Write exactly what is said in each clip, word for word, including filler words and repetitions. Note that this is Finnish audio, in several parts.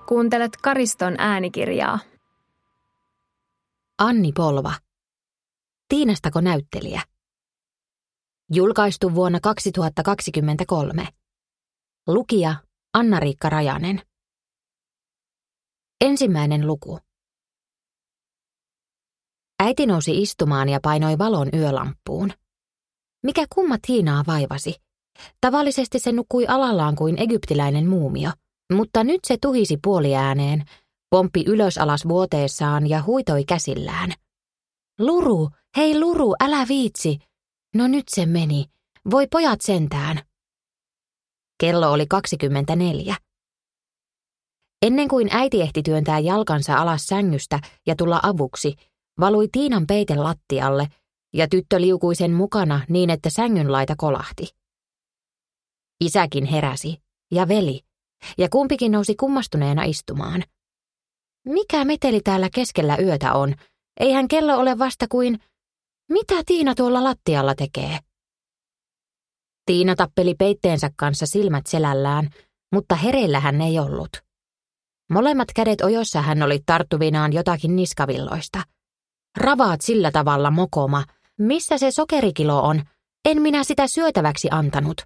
Kuuntelet Kariston äänikirjaa. Anni Polva. Tiinastako näyttelijä? Julkaistu vuonna kaksituhattakaksikymmentäkolme. Lukija Anna-Riikka Rajanen. Ensimmäinen luku. Äiti nousi istumaan ja painoi valon yölamppuun. Mikä kumma Tiinaa vaivasi? Tavallisesti se nukkui alallaan kuin egyptiläinen muumio, mutta nyt se tuhisi puoliääneen, pomppi ylös alas vuoteessaan ja huitoi käsillään. Luru, hei Luru, älä viitsi. No nyt se meni. Voi pojat sentään. Kello oli kaksikymmentäneljä. Ennen kuin äiti ehti työntää jalkansa alas sängystä ja tulla avuksi, valui Tiinan peite lattialle ja tyttö liukui sen mukana niin, että sängyn laita kolahti. Isäkin heräsi, ja veli, ja kumpikin nousi kummastuneena istumaan. Mikä meteli täällä keskellä yötä on? Eihän kello ole vasta kuin... Mitä Tiina tuolla lattialla tekee? Tiina tappeli peitteensä kanssa silmät selällään, mutta hereillä hän ei ollut. Molemmat kädet ojossa hän oli tarttuvinaan jotakin niskavilloista. Ravaat sillä tavalla, mokoma. Missä se sokerikilo on? En minä sitä syötäväksi antanut.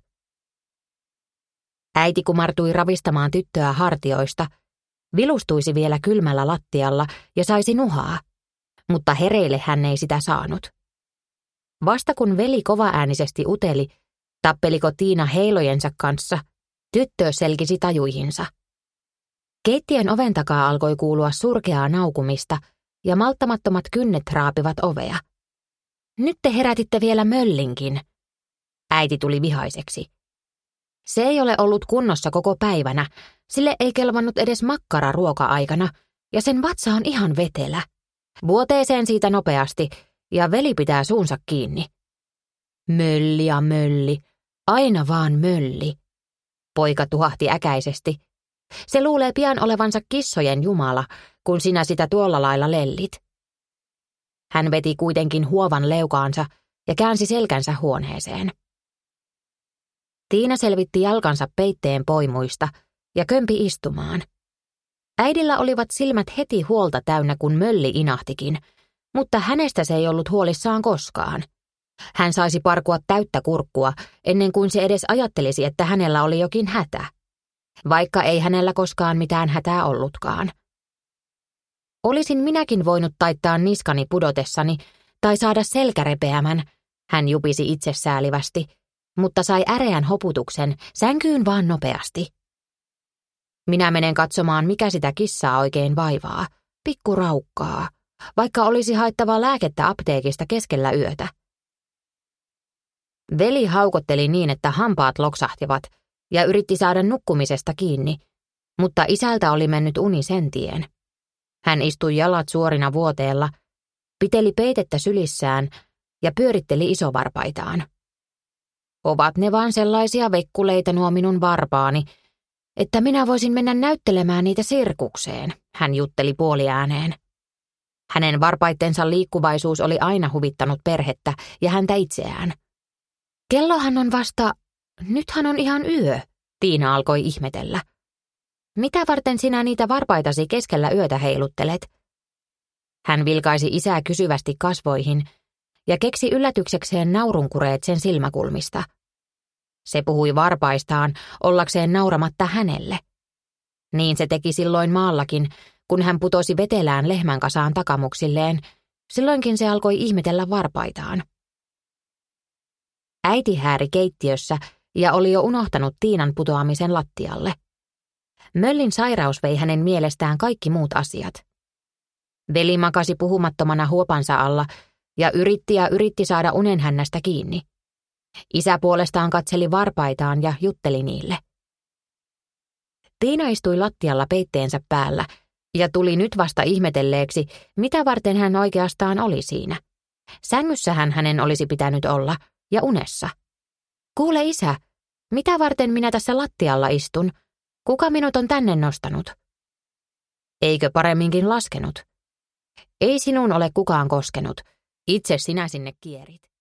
Äiti kumartui ravistamaan tyttöä hartioista, vilustuisi vielä kylmällä lattialla ja saisi nuhaa, mutta hereille hän ei sitä saanut. Vasta kun veli kovaäänisesti uteli, tappeliko Tiina heilojensa kanssa, tyttö selkisi tajuihinsa. Keittiön oven takaa alkoi kuulua surkeaa naukumista ja malttamattomat kynnet raapivat ovea. Nyt te herätitte vielä möllinkin. Äiti tuli vihaiseksi. Se ei ole ollut kunnossa koko päivänä, sille ei kelvannut edes makkara ruoka-aikana, ja sen vatsa on ihan vetelä. Vuoteeseen siitä nopeasti, ja veli pitää suunsa kiinni. Mölli ja mölli, aina vaan mölli. Poika tuhahti äkäisesti. Se luulee pian olevansa kissojen jumala, kun sinä sitä tuolla lailla lellit. Hän veti kuitenkin huovan leukaansa ja käänsi selkänsä huoneeseen. Tiina selvitti jalkansa peitteen poimuista ja kömpi istumaan. Äidillä olivat silmät heti huolta täynnä, kun mölli inahtikin, mutta hänestä se ei ollut huolissaan koskaan. Hän saisi parkua täyttä kurkkua ennen kuin se edes ajattelisi, että hänellä oli jokin hätä, vaikka ei hänellä koskaan mitään hätää ollutkaan. Olisin minäkin voinut taittaa niskani pudotessani tai saada selkärepeämän, hän jupisi itsesäälivästi, mutta sai äreän hoputuksen, sänkyyn vaan nopeasti. Minä menen katsomaan, mikä sitä kissaa oikein vaivaa, pikku raukkaa, vaikka olisi haettava lääkettä apteekista keskellä yötä. Veli haukotteli niin, että hampaat loksahtivat ja yritti saada nukkumisesta kiinni, mutta isältä oli mennyt uni sen tien. Hän istui jalat suorina vuoteella, piteli peitettä sylissään ja pyöritteli isovarpaitaan. Ovat ne vaan sellaisia vekkuleita nuo minun varpaani, että minä voisin mennä näyttelemään niitä sirkukseen, hän jutteli puoliääneen. Hänen varpaittensa liikkuvaisuus oli aina huvittanut perhettä ja häntä itseään. Kellohan on vasta, nythän on ihan yö, Tiina alkoi ihmetellä. Mitä varten sinä niitä varpaitasi keskellä yötä heiluttelet? Hän vilkaisi isää kysyvästi kasvoihin ja keksi yllätyksekseen naurunkureet sen silmäkulmista. Se puhui varpaistaan ollakseen nauramatta hänelle. Niin se teki silloin maallakin, kun hän putosi vetelään lehmän kasaan takamuksilleen. Silloinkin se alkoi ihmetellä varpaitaan. Äiti hääri keittiössä ja oli jo unohtanut Tiinan putoamisen lattialle. Möllin sairaus vei hänen mielestään kaikki muut asiat. Veli makasi puhumattomana huopansa alla ja yritti ja yritti saada unenhännästä kiinni. Isä puolestaan katseli varpaitaan ja jutteli niille. Tiina istui lattialla peitteensä päällä ja tuli nyt vasta ihmetelleeksi, mitä varten hän oikeastaan oli siinä. Sängyssähän hänen olisi pitänyt olla ja unessa. Kuule isä, mitä varten minä tässä lattialla istun? Kuka minut on tänne nostanut? Eikö paremminkin laskenut? Ei sinun ole kukaan koskenut. Itse sinä sinne kierit.